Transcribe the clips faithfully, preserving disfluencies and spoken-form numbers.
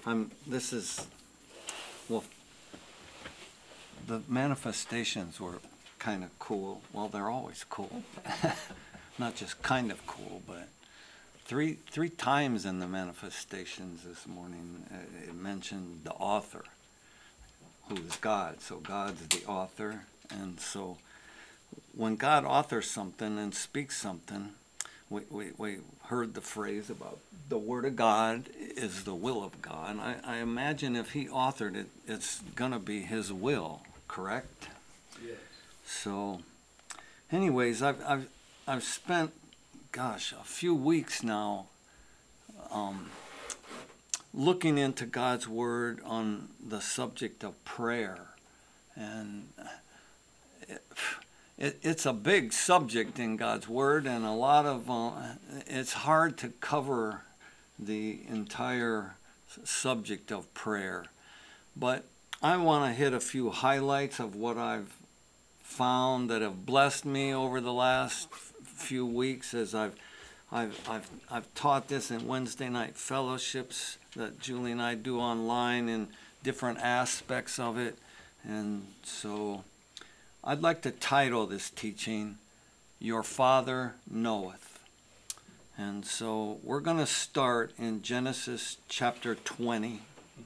I'm, this is, well, the manifestations were kind of cool. Well, they're always cool. Not just kind of cool, but three three times in the manifestations this morning, uh, it mentioned the author, who is God. So God's the author. And so when God authors something and speaks something, we, we, we heard the phrase about the Word of God is the will of God. I, I imagine if He authored it, it's going to be His will, correct? Yes. So, anyways, I've, I've, I've spent, gosh, a few weeks now um, looking into God's Word on the subject of prayer. And it, It, it's a big subject in God's Word, and a lot of, uh, it's hard to cover the entire subject of prayer. But I want to hit a few highlights of what I've found that have blessed me over the last few weeks as I've, I've, I've, I've taught this in Wednesday night fellowships that Julie and I do online in different aspects of it. And so I'd like to title this teaching, Your Father Knoweth. And so we're going to start in Genesis chapter twenty.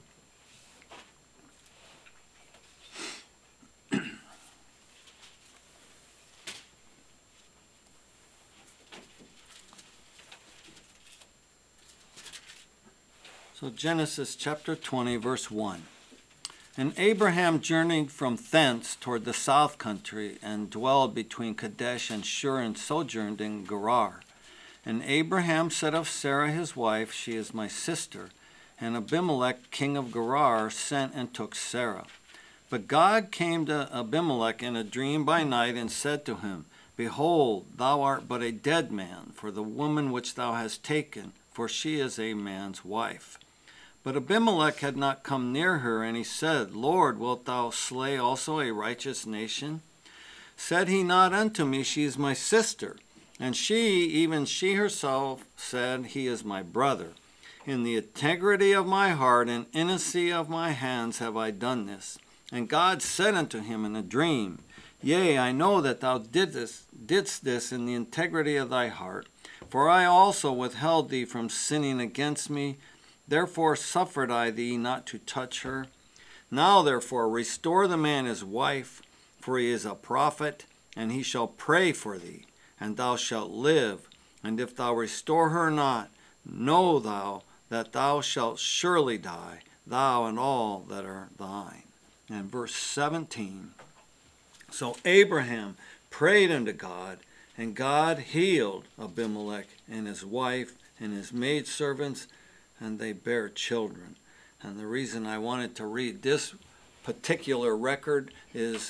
So Genesis chapter twenty, verse one. And Abraham journeyed from thence toward the south country, and dwelled between Kadesh and Shur, and sojourned in Gerar. And Abraham said of Sarah his wife, She is my sister. And Abimelech king of Gerar sent and took Sarah. But God came to Abimelech in a dream by night, and said to him, Behold, thou art but a dead man, for the woman which thou hast taken, for she is a man's wife. But Abimelech had not come near her, and he said, Lord, wilt thou slay also a righteous nation? Said he not unto me, She is my sister? And she, even she herself, said, He is my brother. In the integrity of my heart and innocency of my hands have I done this. And God said unto him in a dream, Yea, I know that thou didst, didst this in the integrity of thy heart, for I also withheld thee from sinning against me. Therefore suffered I thee not to touch her. Now therefore restore the man his wife, for he is a prophet, and he shall pray for thee, and thou shalt live. And if thou restore her not, know thou that thou shalt surely die, thou and all that are thine. And verse seventeen. So Abraham prayed unto God, and God healed Abimelech and his wife and his maidservants, and they bare children. And the reason I wanted to read this particular record is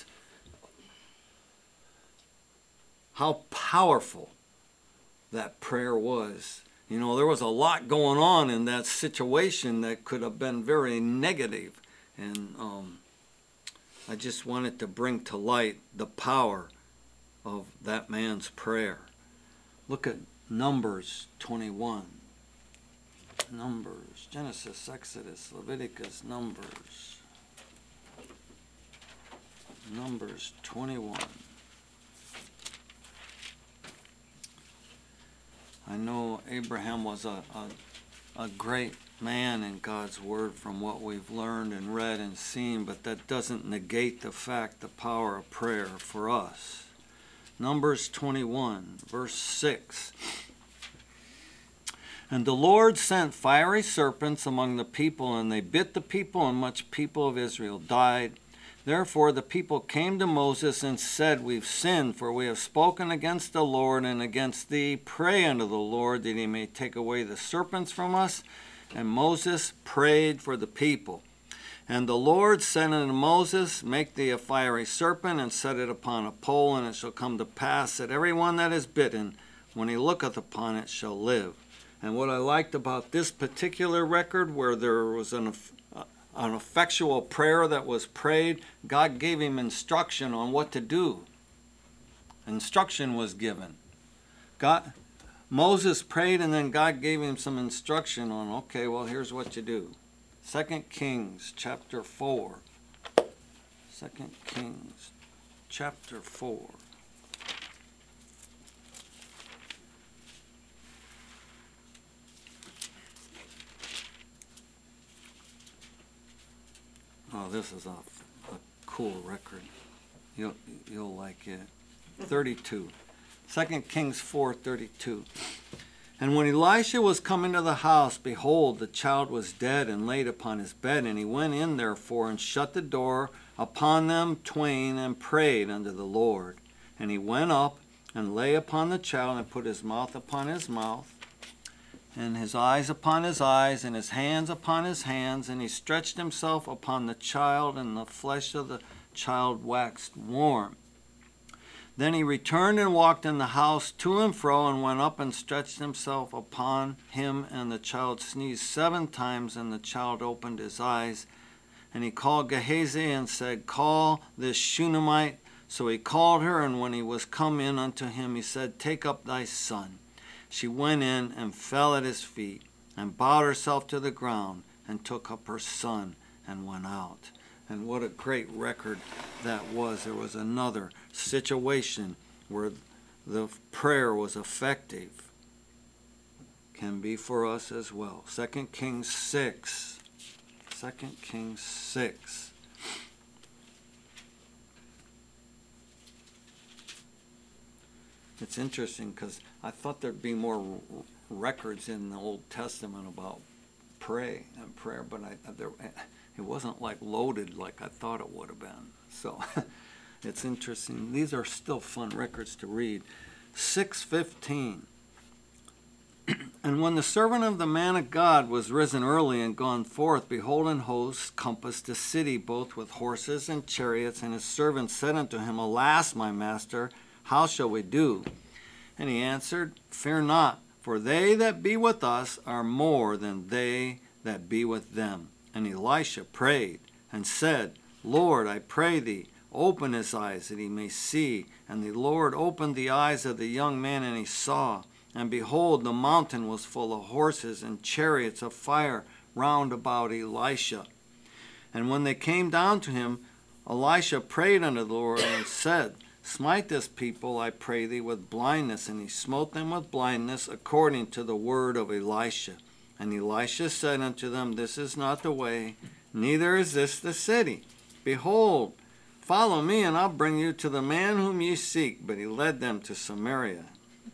how powerful that prayer was. You know, there was a lot going on in that situation that could have been very negative. And um, I just wanted to bring to light the power of that man's prayer. Look at Numbers twenty-one. Numbers, Genesis, Exodus, Leviticus, Numbers. Numbers twenty-one. I know Abraham was a, a, a great man in God's Word from what we've learned and read and seen, but that doesn't negate the fact, the power of prayer for us. Numbers twenty-one, verse six. And the Lord sent fiery serpents among the people, and they bit the people, and much people of Israel died. Therefore the people came to Moses and said, We've sinned, for we have spoken against the Lord and against thee. Pray unto the Lord that he may take away the serpents from us. And Moses prayed for the people. And the Lord said unto Moses, Make thee a fiery serpent, and set it upon a pole, and it shall come to pass that every one that is bitten, when he looketh upon it, shall live. And what I liked about this particular record, where there was an, an effectual prayer that was prayed, God gave him instruction on what to do. Instruction was given. God, Moses prayed, and then God gave him some instruction on, okay, well, here's what you do. Second Kings chapter four. Second Kings chapter four. Oh, this is a, a cool record. You'll, you'll like it. thirty-two. Second Kings four thirty-two. And when Elisha was come into the house, behold, the child was dead and laid upon his bed. And he went in therefore and shut the door upon them twain and prayed unto the Lord. And he went up and lay upon the child and put his mouth upon his mouth and his eyes upon his eyes and his hands upon his hands. And he stretched himself upon the child, and the flesh of the child waxed warm. Then he returned and walked in the house to and fro, and went up and stretched himself upon him, and the child sneezed seven times, and the child opened his eyes. And he called Gehazi and said, Call this Shunammite. So he called her, and when he was come in unto him, he said, Take up thy son. She went in and fell at his feet, and bowed herself to the ground, and took up her son, and went out. And what a great record that was. There was another situation where the prayer was effective. Can be for us as well. Second Kings six. Second Kings six. It's interesting because I thought there'd be more r- records in the Old Testament about pray and prayer, but I there. It wasn't like loaded like I thought it would have been. So it's interesting. These are still fun records to read. six fifteen. And when the servant of the man of God was risen early and gone forth, behold, an host compassed the city, both with horses and chariots. And his servant said unto him, Alas, my master, how shall we do? And he answered, Fear not, for they that be with us are more than they that be with them. And Elisha prayed and said, Lord, I pray thee, open his eyes that he may see. And the Lord opened the eyes of the young man, and he saw. And behold, the mountain was full of horses and chariots of fire round about Elisha. And when they came down to him, Elisha prayed unto the Lord and said, Smite this people, I pray thee, with blindness. And he smote them with blindness according to the word of Elisha. And Elisha said unto them, This is not the way, neither is this the city. Behold, follow me, and I'll bring you to the man whom ye seek. But he led them to Samaria.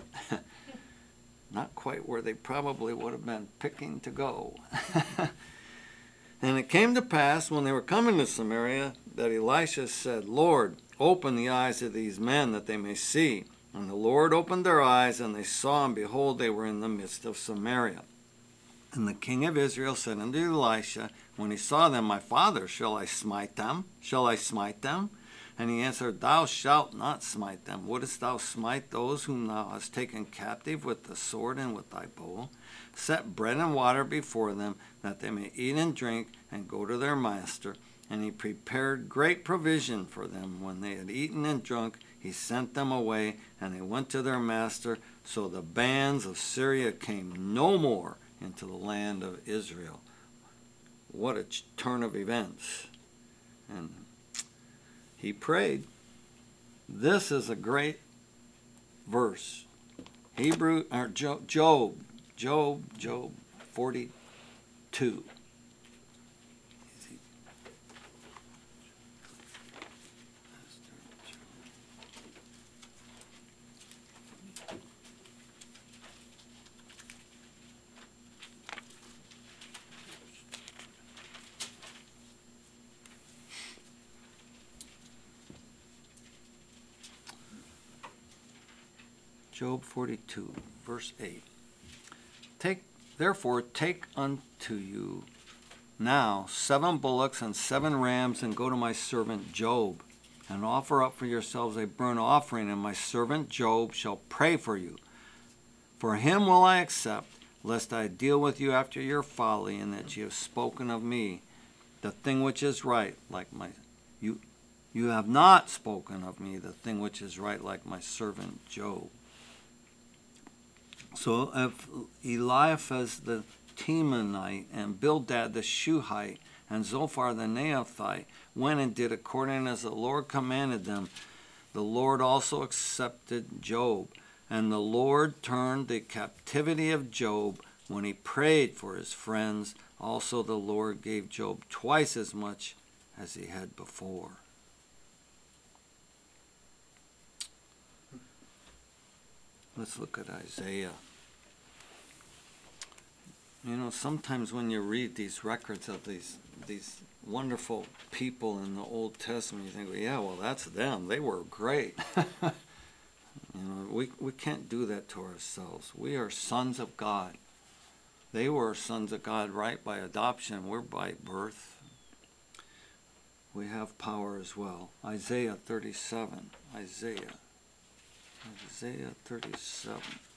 Not quite where they probably would have been picking to go. And it came to pass, when they were coming to Samaria, that Elisha said, Lord, open the eyes of these men, that they may see. And the Lord opened their eyes, and they saw, and behold, they were in the midst of Samaria. And the king of Israel said unto Elisha, when he saw them, My father, shall I smite them? Shall I smite them? And he answered, Thou shalt not smite them. Wouldest thou smite those whom thou hast taken captive with the sword and with thy bow? Set bread and water before them, that they may eat and drink, and go to their master. And he prepared great provision for them. When they had eaten and drunk, he sent them away, and they went to their master. So the bands of Syria came no more into the land of Israel. What a turn of events. And he prayed. This is a great verse. Hebrew or Job, Job, Job, Job forty-two. Job forty-two, verse eight. Take, therefore, take unto you now seven bullocks and seven rams, and go to my servant Job, and offer up for yourselves a burnt offering, and my servant Job shall pray for you. For him will I accept, lest I deal with you after your folly, and that ye have spoken of me the thing which is right, like my you you have not spoken of me the thing which is right, like my servant Job. So if Eliphaz the Temanite, and Bildad the Shuhite, and Zophar the Naamathite went and did according as the Lord commanded them. The Lord also accepted Job, and the Lord turned the captivity of Job when he prayed for his friends. Also the Lord gave Job twice as much as he had before. Let's look at Isaiah. You know, sometimes when you read these records of these these wonderful people in the Old Testament, you think, well, yeah, well, that's them. They were great. You know, we, we can't do that to ourselves. We are sons of God. They were sons of God right by adoption. We're by birth. We have power as well. Isaiah thirty-seven. Isaiah. Isaiah thirty-seven.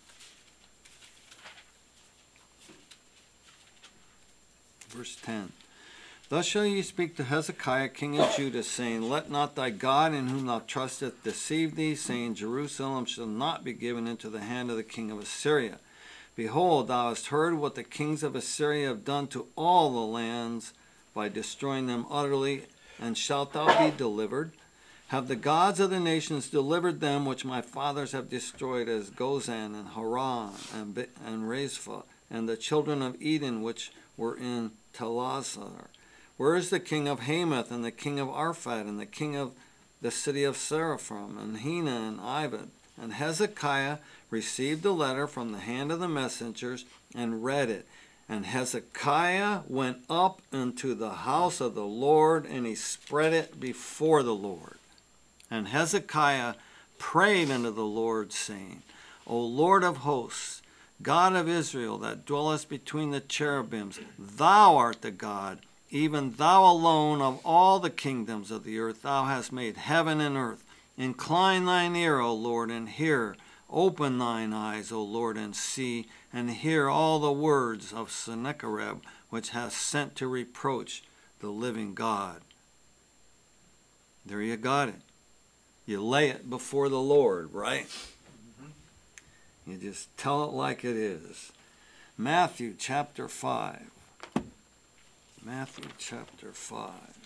Verse ten. Thus shall ye speak to Hezekiah king of Judah, saying, Let not thy God in whom thou trustest deceive thee, saying, Jerusalem shall not be given into the hand of the king of Assyria. Behold, thou hast heard what the kings of Assyria have done to all the lands by destroying them utterly, and shalt thou be delivered? Have the gods of the nations delivered them which my fathers have destroyed, as Gozan and Haran and, Be- and Rezpha, and the children of Eden which were in Telazar? Where is the king of Hamath, and the king of Arphad, and the king of the city of Seraphim, and Hena and Ivad? And Hezekiah received the letter from the hand of the messengers, and read it. And Hezekiah went up into the house of the Lord, and he spread it before the Lord. And Hezekiah prayed unto the Lord, saying, O Lord of hosts, God of Israel, that dwellest between the cherubims, thou art the God, even thou alone of all the kingdoms of the earth. Thou hast made heaven and earth. Incline thine ear, O Lord, and hear. Open thine eyes, O Lord, and see, and hear all the words of Sennacherib, which hath sent to reproach the living God. There you got it. You lay it before the Lord, right? Mm-hmm. You just tell it like it is. Matthew chapter five. Matthew chapter five.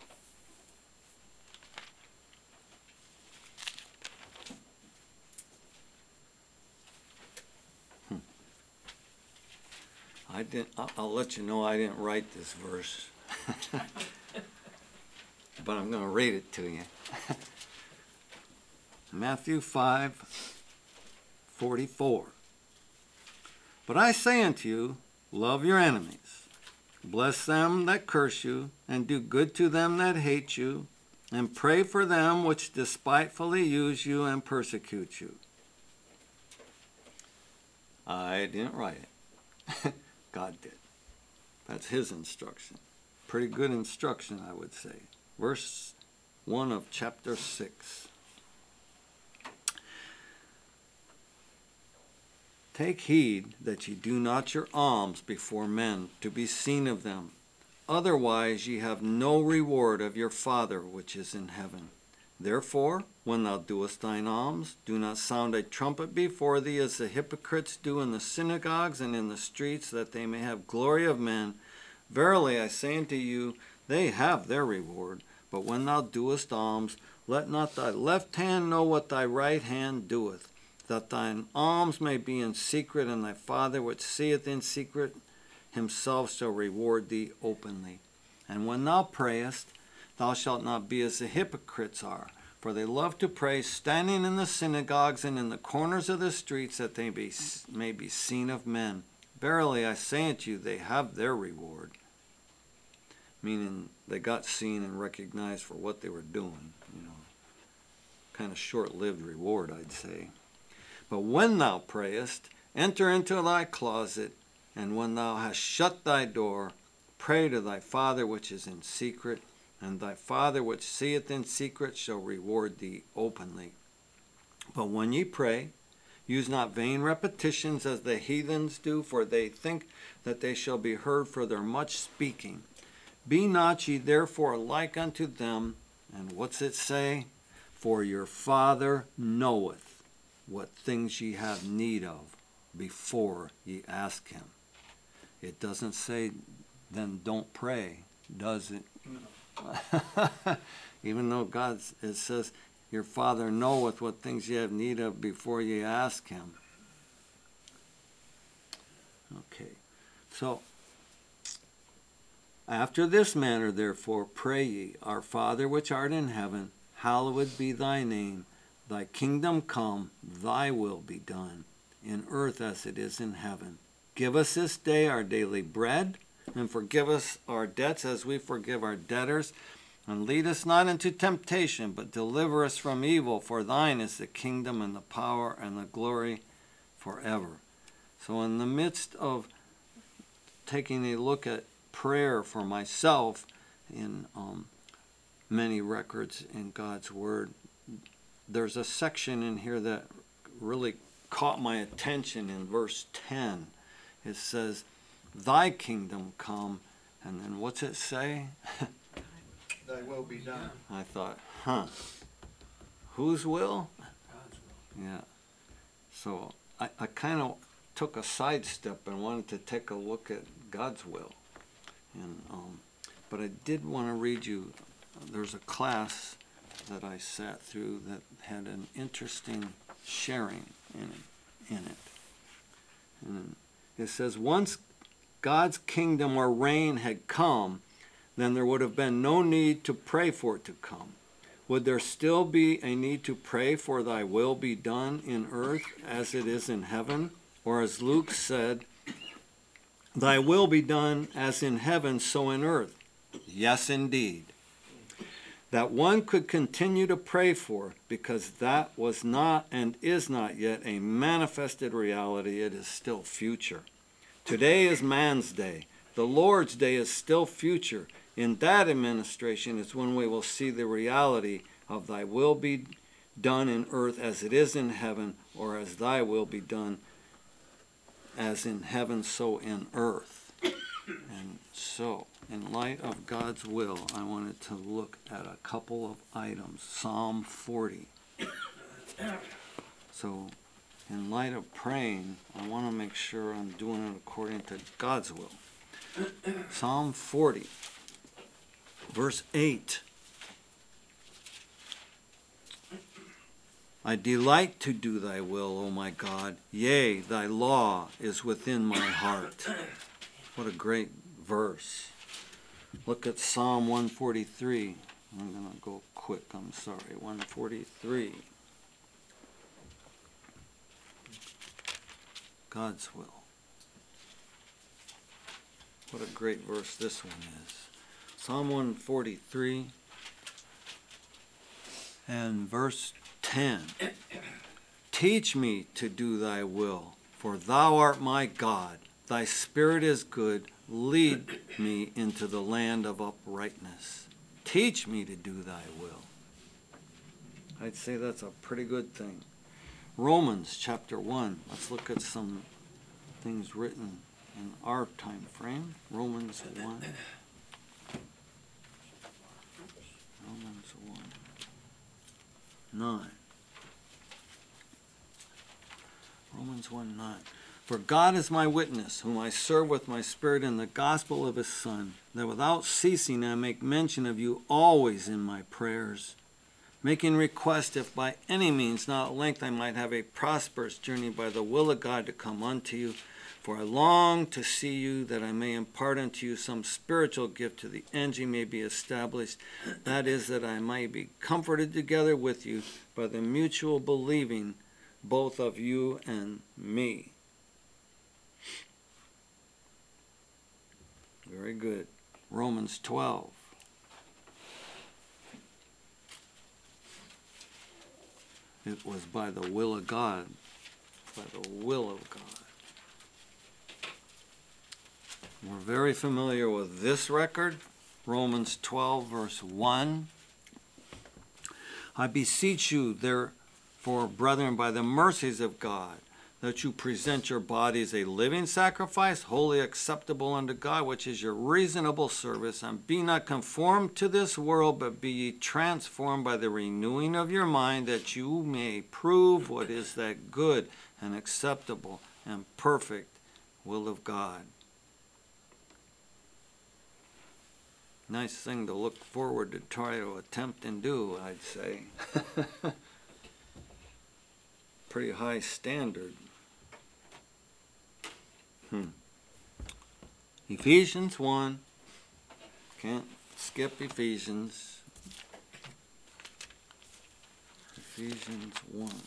Hmm. I didn't. I'll, I'll let you know I didn't write this verse, but I'm going to read it to you. Matthew five, forty-four. But I say unto you, love your enemies, bless them that curse you, and do good to them that hate you, and pray for them which despitefully use you and persecute you. I didn't write it. God did. That's his instruction. Pretty good instruction, I would say. Verse one of chapter six. Take heed that ye do not your alms before men, to be seen of them. Otherwise ye have no reward of your Father which is in heaven. Therefore, when thou doest thine alms, do not sound a trumpet before thee, as the hypocrites do in the synagogues and in the streets, that they may have glory of men. Verily I say unto you, they have their reward. But when thou doest alms, let not thy left hand know what thy right hand doeth, that thine alms may be in secret, and thy Father which seeth in secret himself shall reward thee openly. And when thou prayest, thou shalt not be as the hypocrites are, for they love to pray standing in the synagogues and in the corners of the streets, that they be, may be seen of men. Verily I say unto you, they have their reward. Meaning they got seen and recognized for what they were doing. You know, kind of short-lived reward, I'd say. But when thou prayest, enter into thy closet, and when thou hast shut thy door, pray to thy Father which is in secret, and thy Father which seeth in secret shall reward thee openly. But when ye pray, use not vain repetitions as the heathens do, for they think that they shall be heard for their much speaking. Be not ye therefore like unto them. And what's it say? For your Father knoweth what things ye have need of before ye ask him. It doesn't say, then don't pray, does it? No. Even though God, it says, your Father knoweth what things ye have need of before ye ask him. Okay, so, after this manner, therefore, pray ye, Our Father which art in heaven, hallowed be thy name. Thy kingdom come, thy will be done, in earth as it is in heaven. Give us this day our daily bread, and forgive us our debts as we forgive our debtors. And lead us not into temptation, but deliver us from evil. For thine is the kingdom and the power and the glory forever. So in the midst of taking a look at prayer for myself in um, many records in God's Word, there's a section in here that really caught my attention in verse ten. It says, thy kingdom come, and then what's it say? Thy will be done. I thought, huh, whose will? God's will. Yeah. So I, I kind of took a sidestep and wanted to take a look at God's will. And um, but I did want to read you, there's a class that I sat through that had an interesting sharing in it. In it. And it says, once God's kingdom or reign had come, then there would have been no need to pray for it to come. Would there still be a need to pray for thy will be done in earth as it is in heaven? Or as Luke said, thy will be done as in heaven, so in earth. Yes, indeed. That one could continue to pray for, because that was not and is not yet a manifested reality. It is still future. Today is man's day. The Lord's day is still future. In that administration is when we will see the reality of thy will be done in earth as it is in heaven, or as thy will be done as in heaven, so in earth. And so, in light of God's will, I wanted to look at a couple of items. Psalm forty. So, in light of praying, I want to make sure I'm doing it according to God's will. Psalm forty, verse eight. I delight to do thy will, O my God. Yea, thy law is within my heart. What a great verse. Look at Psalm one forty-three. I'm going to go quick, I'm sorry. one forty-three. God's will. What a great verse this one is. Psalm one forty-three and verse ten. Teach me to do thy will, for thou art my God. Thy spirit is good. Lead me into the land of uprightness. Teach me to do thy will. I'd say that's a pretty good thing. Romans chapter one. Let's look at some things written in our time frame. Romans one. Romans one. nine. Romans one nine. For God is my witness, whom I serve with my spirit in the gospel of his Son, that without ceasing I make mention of you always in my prayers, making request if by any means now at length I might have a prosperous journey by the will of God to come unto you. For I long to see you, that I may impart unto you some spiritual gift to the end ye may be established. That is, that I may be comforted together with you by the mutual believing both of you and me. Very good. Romans twelve. It was by the will of God. By the will of God. We're very familiar with this record. Romans twelve, verse one. I beseech you, therefore, brethren, by the mercies of God, that you present your bodies a living sacrifice, wholly acceptable unto God, which is your reasonable service. And be not conformed to this world, but be ye transformed by the renewing of your mind, that you may prove what is that good and acceptable and perfect will of God. Nice thing to look forward to try to attempt and do, I'd say. Pretty high standard. Hmm. Ephesians one. Can't skip Ephesians. Ephesians one.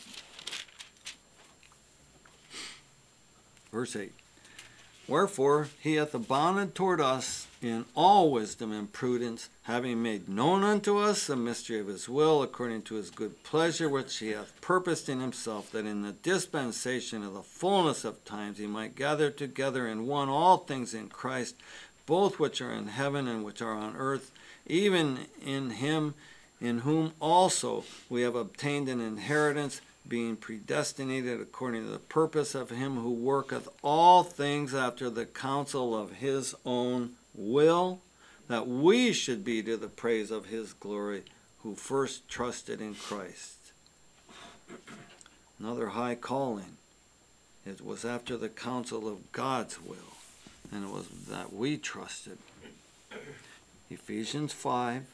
Verse eight. Wherefore he hath abounded toward us in all wisdom and prudence, having made known unto us the mystery of his will, according to his good pleasure, which he hath purposed in himself, that in the dispensation of the fullness of times he might gather together in one all things in Christ, both which are in heaven and which are on earth, even in him, in whom also we have obtained an inheritance, being predestinated according to the purpose of him who worketh all things after the counsel of his own will, that we should be to the praise of his glory, who first trusted in Christ. Another high calling. It was after the counsel of God's will, and it was that we trusted. Ephesians five.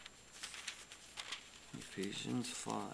Ephesians five.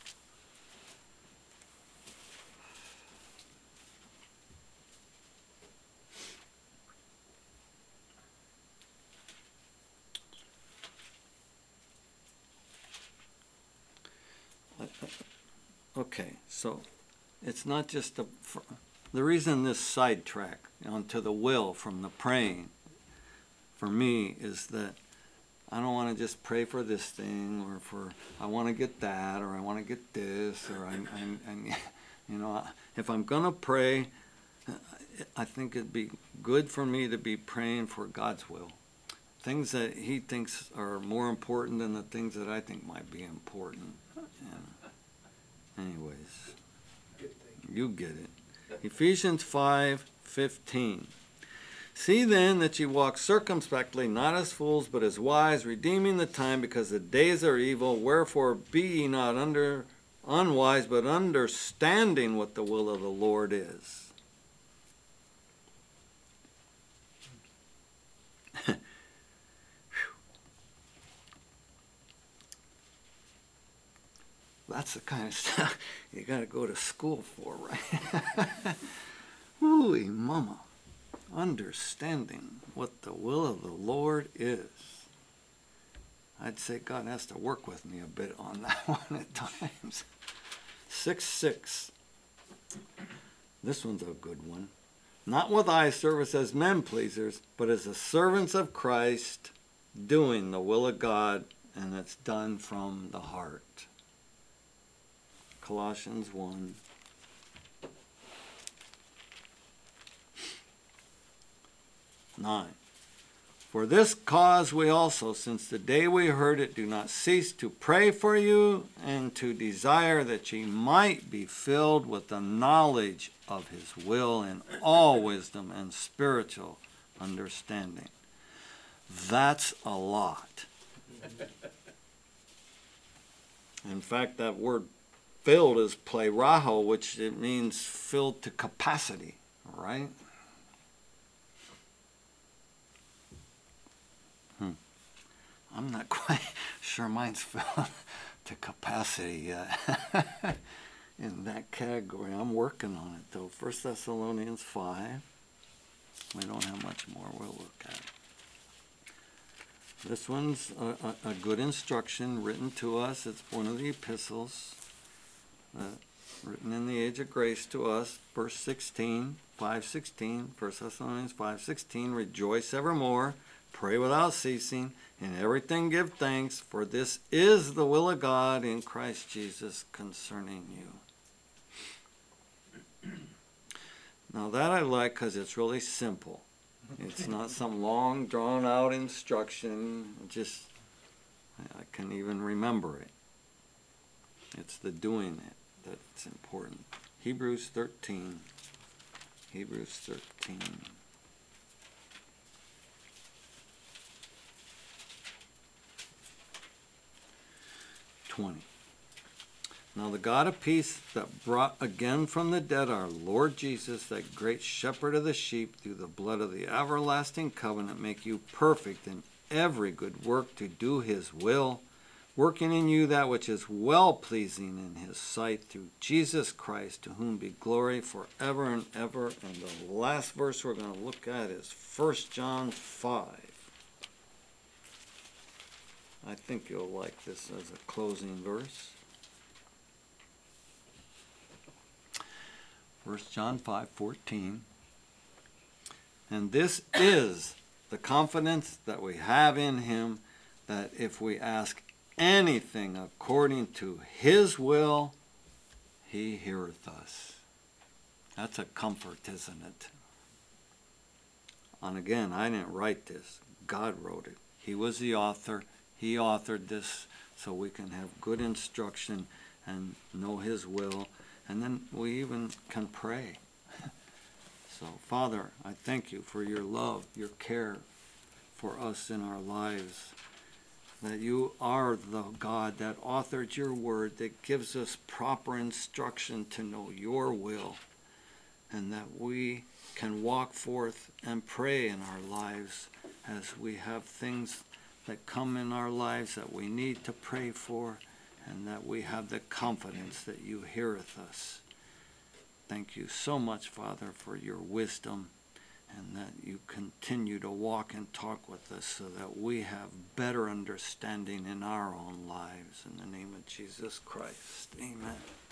Okay, so it's not just a, the reason this sidetrack onto the will from the praying for me is that I don't want to just pray for this thing, or for I want to get that, or I want to get this, or I'm, I'm, I'm you know, if I'm gonna pray, I think it'd be good for me to be praying for God's will, things that He thinks are more important than the things that I think might be important. And anyways, you get it. Ephesians five fifteen. See then that ye walk circumspectly, not as fools, but as wise, redeeming the time, because the days are evil. Wherefore be ye not under unwise, but understanding what the will of the Lord is. That's the kind of stuff you got to go to school for, right? Hooey mama. Understanding what the will of the Lord is. I'd say God has to work with me a bit on that one at times. six six. This one's a good one. Not with eye service as men pleasers, but as the servants of Christ, doing the will of God, and it's done from the heart. Colossians one. nine. For this cause we also, since the day we heard it, do not cease to pray for you, and to desire that ye might be filled with the knowledge of his will in all wisdom and spiritual understanding. That's a lot. In fact, that word filled is pleraho, which it means filled to capacity, right? Hmm. I'm not quite sure mine's filled to capacity yet in that category. I'm working on it, though. First Thessalonians five. We don't have much more. We'll look at it. This one's a, a, a good instruction written to us. It's one of the epistles uh, written in the age of grace to us. Verse sixteen, five sixteen, First Thessalonians five sixteen. Rejoice evermore, pray without ceasing, in everything give thanks, for this is the will of God in Christ Jesus concerning you. Now that I like because it's really simple. It's not some long, drawn-out instruction. Just, I can even remember it. It's the doing it that's important. Hebrews thirteen. Hebrews thirteen. twenty. Now the God of peace that brought again from the dead our Lord Jesus, that great shepherd of the sheep, through the blood of the everlasting covenant, make you perfect in every good work to do his will, working in you that which is well-pleasing in his sight, through Jesus Christ, to whom be glory forever and ever. And the last verse we're going to look at is First John five. I think you'll like this as a closing verse. First John five fourteen. And this is the confidence that we have in him, that if we ask anything according to his will, he heareth us. That's a comfort, isn't it? And again, I didn't write this. God wrote it. He was the author. He authored this so we can have good instruction and know his will. And then we even can pray. So, Father, I thank you for your love, your care for us in our lives, that you are the God that authored your word, that gives us proper instruction to know your will, and that we can walk forth and pray in our lives as we have things that come in our lives that we need to pray for, and that we have the confidence that you heareth us. Thank you so much, Father, for your wisdom, and that you continue to walk and talk with us so that we have better understanding in our own lives. In the name of Jesus Christ, amen.